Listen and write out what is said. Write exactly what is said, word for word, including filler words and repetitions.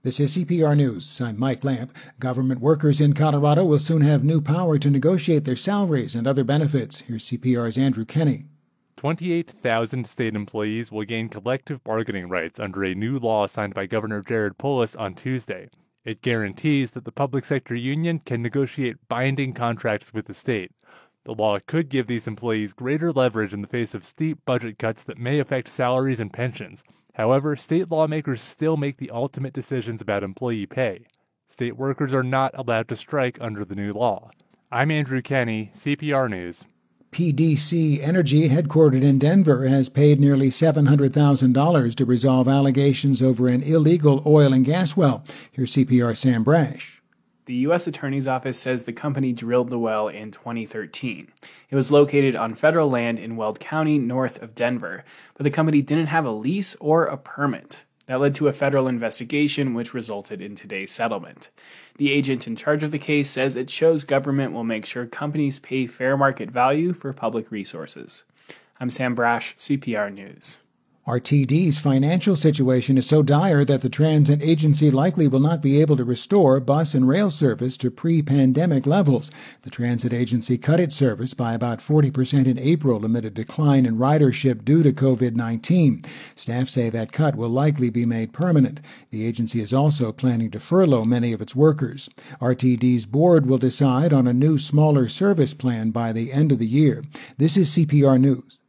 This is C P R News. I'm Mike Lamp. Government workers in Colorado will soon have new power to negotiate their salaries and other benefits. Here's C P R's Andrew Kenny. twenty-eight thousand state employees will gain collective bargaining rights under a new law signed by Governor Jared Polis on Tuesday. It guarantees that the public sector union can negotiate binding contracts with the state. The law could give these employees greater leverage in the face of steep budget cuts that may affect salaries and pensions. However, state lawmakers still make the ultimate decisions about employee pay. State workers are not allowed to strike under the new law. I'm Andrew Kenny, C P R News. P D C Energy, headquartered in Denver, has paid nearly seven hundred thousand dollars to resolve allegations over an illegal oil and gas well. Here's C P R's Sam Brash. The U S Attorney's Office says the company drilled the well in twenty thirteen. It was located on federal land in Weld County, north of Denver, but the company didn't have a lease or a permit. That led to a federal investigation, which resulted in today's settlement. The agent in charge of the case says it shows government will make sure companies pay fair market value for public resources. I'm Sam Brash, C P R News. R T D's financial situation is so dire that the transit agency likely will not be able to restore bus and rail service to pre-pandemic levels. The transit agency cut its service by about forty percent in April amid a decline in ridership due to covid nineteen. Staff say that cut will likely be made permanent. The agency is also planning to furlough many of its workers. R T D's board will decide on a new, smaller service plan by the end of the year. This is C P R News.